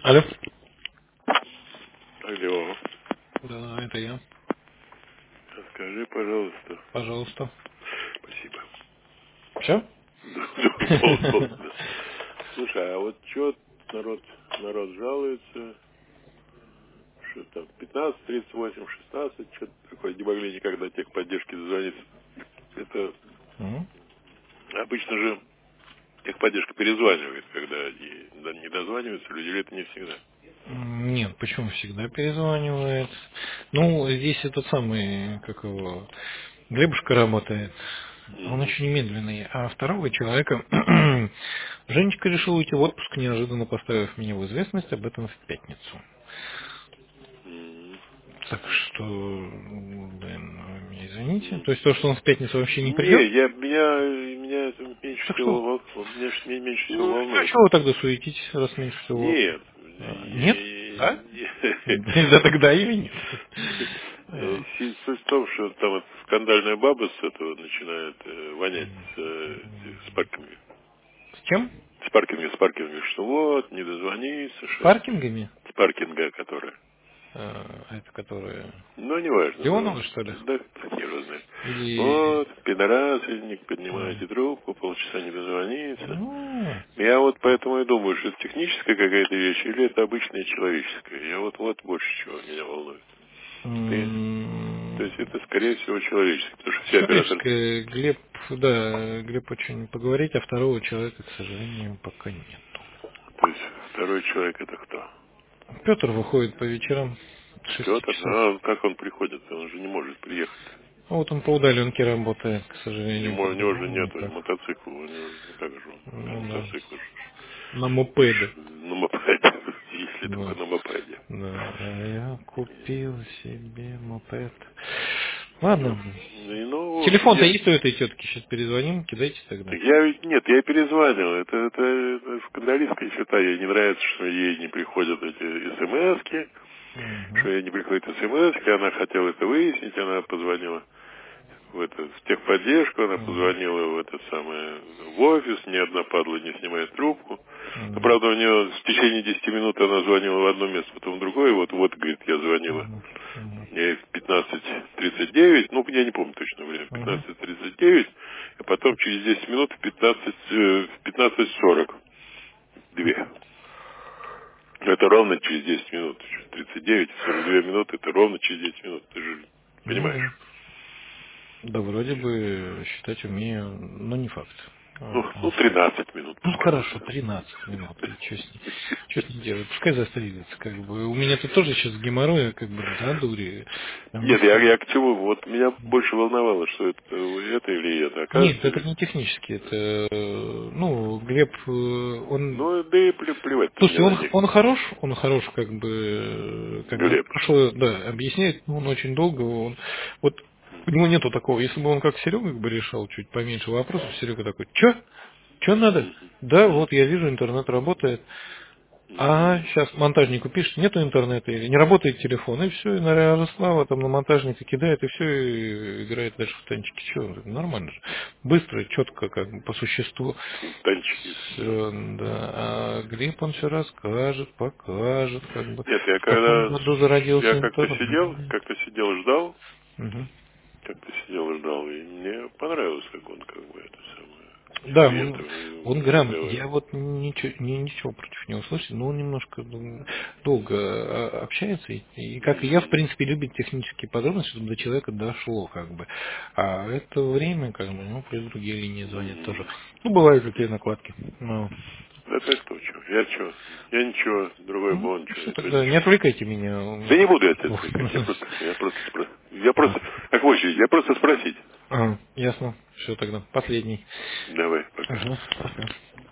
Алло. Алло, Да, это я. скажи, пожалуйста. Пожалуйста. Спасибо. Все? Удобно. Слушай, а вот что народ жалуется, что там 15, 38, 16, что-то такое, не могли никогда техподдержки дозвониться. Это обычно же техподдержка перезванивает, когда они не дозваниваются, люди, или это не всегда. Нет, почему всегда перезванивает? Ну, здесь этот самый, как его, Глебушка работает. Он Мгм. очень медленный. А второго человека Женечка решила уйти в отпуск, неожиданно поставив меня в известность об этом в пятницу. Мгм. Так что, блин, вы меня извините. То есть то, что он в пятницу вообще не придет? Не, меня это меньше Так всего что? меньше всего Ну, а волнует. чего вы тогда суетитесь, раз меньше всего? Нет. Нет? Да? Да тогда или нет? Суть в том, что там эта скандальная баба с этого начинает вонять с паркинга. С чем? С паркинга, что вот, не дозвониться, С что паркингами? с паркинга, которая. Это которые... Ну, неважно, ну, Леоновы, что ли? да, хер его знает. Или... Вот, пидорасы, не а, поднимаете трубку, полчаса не дозвониться. Ну... Я вот поэтому и думаю, что это техническая какая-то вещь или это обычная человеческая. Я вот больше чего меня волнует. То есть это, скорее всего, человеческое, потому что все операторы... Человеческое, Глеб, да, Глеб очень поговорить, а второго человека, к сожалению, пока нету. То есть второй человек это кто? Петр выходит по вечерам с 6 Петр? часов. А как он приходит? Он же не может приехать. А вот он по удаленке работает, к сожалению, У него же по-другому нету никак. мотоцикла, у него же, ну как же он, без Ну да. мотоцикла. На мопеде. На мопеде, если только Да. на мопеде. Да. А я купил себе мопед. Ну, Ладно. ну, в общем, Телефон-то есть у этой тетки? Сейчас перезвоним, кидайте тогда. так я ведь, нет, я перезванивал, это скандалистка еще та, ей не нравится, что ей не приходят эти смс-ки, что Угу. ей не приходят смс-ки, она хотела это выяснить, она позвонила в техподдержку, она Угу. позвонила в это самое, в офис, ни одна падла не снимает трубку. Но, Угу. правда, у нее в течение 10 минут она звонила в одно место, потом в другое, вот, говорит, я звонила. Угу. Угу. Я в 15:39, ну, я не помню точно время, Угу. 15:39, а потом через 10 минут в 15:40. Две. Это ровно через 10 минут. 39 и 42 минуты, это ровно через 10 минут. Ты же Ну да. понимаешь. Да вроде бы считать умею, но не факт. Ну, 13 минут Ну пускай хорошо, будет. 13 минут. И что с ней делать? Пускай застрелится, как бы. У меня тут тоже сейчас геморрой, как бы, да, дури. Потому Нет, я что... к чему? Вот меня больше волновало, что это или это. Нет, Оказывается, это не технически, это, ну, Глеб, он, ну, да и плевать-то мне слушайте, на них. он хорош, как бы, когда Глеб. прошло, да, объясняет, но он очень долго, он, вот, у него нету такого, если бы он как Серега как бы решал чуть поменьше вопросов, Серега такой, Че надо? Мгм. Да, Мгм. вот я вижу, интернет работает. А Мгм. сейчас монтажнику пишет, нету интернета или не работает телефон, и все, и на Ярослава там на монтажника кидает, и все, и играет дальше в танчики. Че, нормально же. Быстро, четко, как бы по существу. Танчики, да. Все, да. А Глеб он все расскажет, покажет, как бы. Нет, я В каком когда году я зародился как-то интернет. сидел, ждал, Мгм. и мне понравилось, как он как бы это самое с Да, он клиентами грамотный. Я разговаривал. вот ничего против него слышал, но он немножко долго общается, и как и я, в Мгм. принципе, любит технические подробности, чтобы до человека дошло, как бы. А это время, как бы, ну, плюс другие линии звонят тоже. Мгм. Ну, бывают такие накладки. Ну, Да так точно. Я ничего, другой бы он что ничего, то тогда, не ничего. отвлекайте меня. У Да меня не буду я тебя отвлекать, тут... я просто, как в очередь, я просто спросить. Ясно. Все тогда. Последний. Давай, пока. Ага, пока.